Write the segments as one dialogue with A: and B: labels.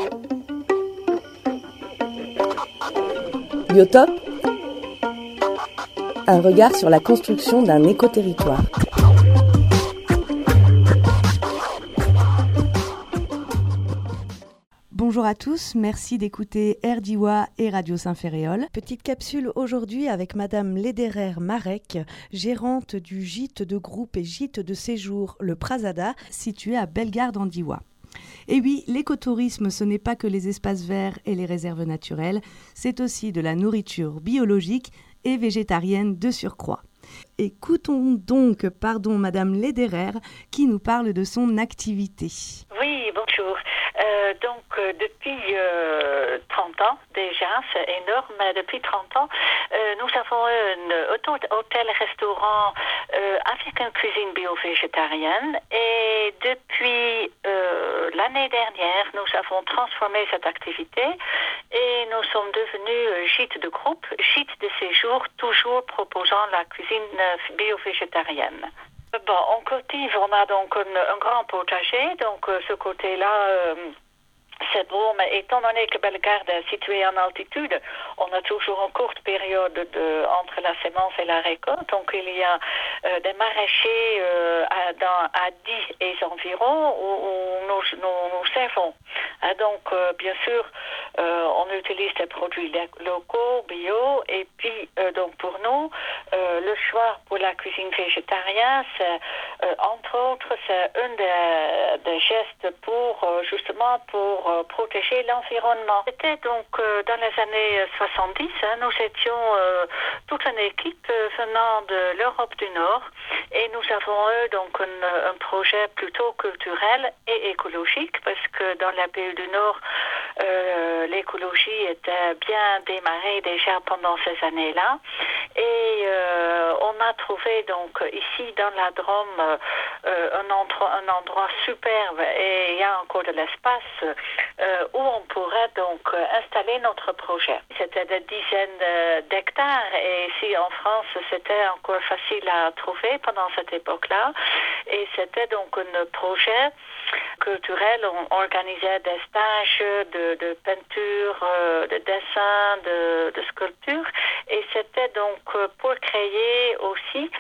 A: Biotope, un regard sur la construction d'un écoterritoire.
B: Bonjour à tous, merci d'écouter RDIWA et Radio Saint-Ferréol. Petite capsule aujourd'hui avec Madame Lederer-Marek, gérante du gîte de groupe et gîte de séjour Le Prasada, situé à Bellegarde-en-Diois. Et oui, l'écotourisme, ce n'est pas que les espaces verts et les réserves naturelles, c'est aussi de la nourriture biologique et végétarienne de surcroît. Écoutons donc, Madame Lederer, qui nous parle de son activité.
C: Oui, bonjour. Depuis 30 ans déjà, c'est énorme, mais depuis 30 ans, nous avons un hôtel-restaurant avec une cuisine bio-végétarienne et depuis l'année dernière, nous avons transformé cette activité et nous sommes devenus gîte de groupe, gîte de séjour, toujours proposant la cuisine bio-végétarienne. On cultive, on a donc un grand potager, donc ce côté-là, c'est beau, mais étant donné que Bellegarde est située en altitude, on a toujours une courte période entre la semence et la récolte. Donc il y a des maraîchers à 10 et environ où nous servons. Bien sûr, on utilise des produits locaux, bio, et puis donc pour nous, le choix pour la cuisine végétarienne, c'est entre autres, c'est un des gestes pour protéger l'environnement. C'était donc dans les années 70, nous étions toute une équipe venant de l'Europe du Nord et nous avons eu donc un projet plutôt culturel et écologique parce que dans la pays du Nord, l'écologie était bien démarrée déjà pendant ces années-là et on a trouvé donc ici dans la Drôme un endroit superbe et il y a encore de l'espace où on pourrait donc installer notre projet. C'était des dizaines d'hectares et ici en France c'était encore facile à trouver pendant cette époque-là et c'était donc un projet culturel. On organisait des stages de peinture, de dessin, de sculpture et c'était donc pour créer aussi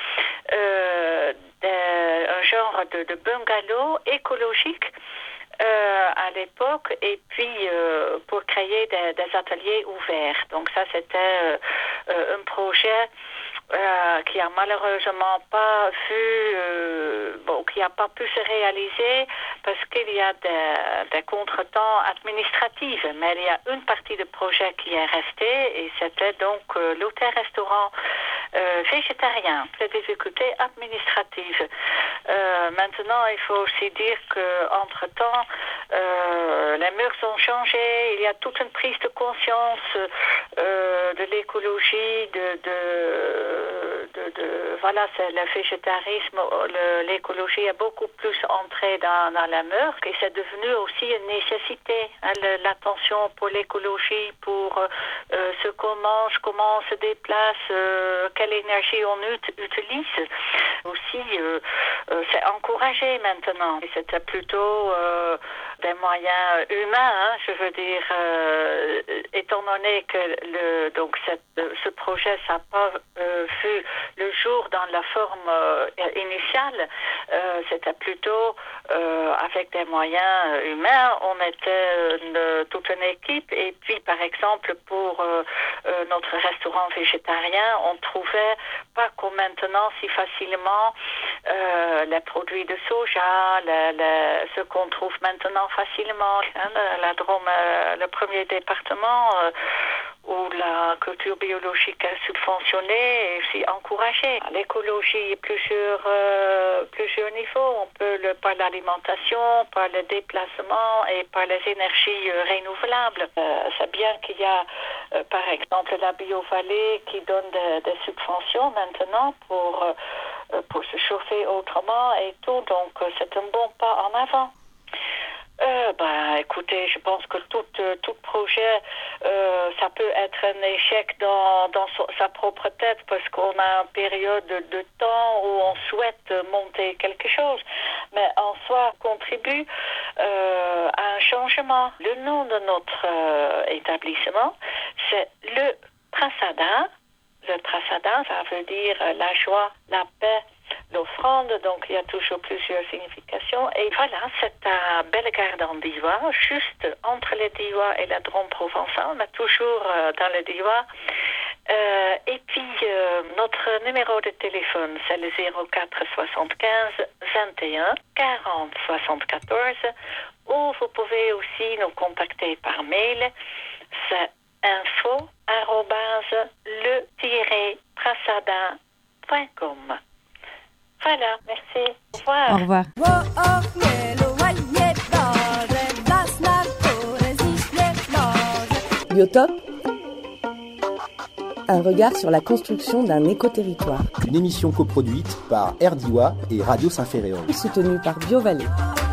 C: un genre de bungalow écologique à l'époque et puis pour créer des ateliers ouverts. Donc ça c'était un projet qui a malheureusement pas qui n'a pas pu se réaliser parce qu'il y a des contretemps administratifs. Mais il y a une partie du projet qui est restée et c'était donc l'hôtel-restaurant végétarien, les difficultés administratives. Maintenant, il faut aussi dire qu'entre-temps, les mœurs ont changé, il y a toute une prise de conscience de l'écologie, voilà, c'est le végétarisme, l'écologie est beaucoup plus entrée dans la mœurs et c'est devenu aussi une nécessité, l'attention pour l'écologie, pour ce qu'on mange, comment on se déplace, quelle énergie on utilise. Aussi, c'est encouragé maintenant. Et c'était plutôt des moyens humains, je veux dire, étant donné que ce projet n'a pas vu le jour dans la forme initiale, c'était plutôt avec des moyens humains. On était toute une équipe et puis par exemple pour notre restaurant végétarien, on trouvait pas comme maintenant si facilement les produits de soja, ce qu'on trouve maintenant facilement. La Drôme, le premier département où la culture biologique est subventionnée et aussi encouragée. L'écologie, plusieurs niveaux. On peut par l'alimentation, par le déplacement et par les énergies renouvelables. C'est bien qu'il y a, par exemple, la BioVallée qui donne des subventions maintenant pour se chauffer autrement et tout. Donc, c'est un bon pas en avant. Écoutez, je pense que tout projet, ça peut être un échec dans sa propre tête parce qu'on a une période de temps où on souhaite monter quelque chose. mais en soi contribue à un changement. Le nom de notre établissement, c'est le Prasada. Le Prasada, ça veut dire la joie, la paix, l'offrande, donc il y a toujours plusieurs significations. Et voilà, c'est à Bellegarde en Diois, juste entre le Diois et la Drôme provençale, mais toujours dans le Diois. Et puis, notre numéro de téléphone, c'est le 04 75 21 40 74. Ou vous pouvez aussi nous contacter par mail. C'est info@le-prasada.com. Voilà, merci. Au revoir.
B: Au revoir.
A: Biotop, un regard sur la construction d'un écoterritoire.
D: Une émission coproduite par RDIWA et Radio Saint-Ferréol.
A: Soutenue par BioVallée.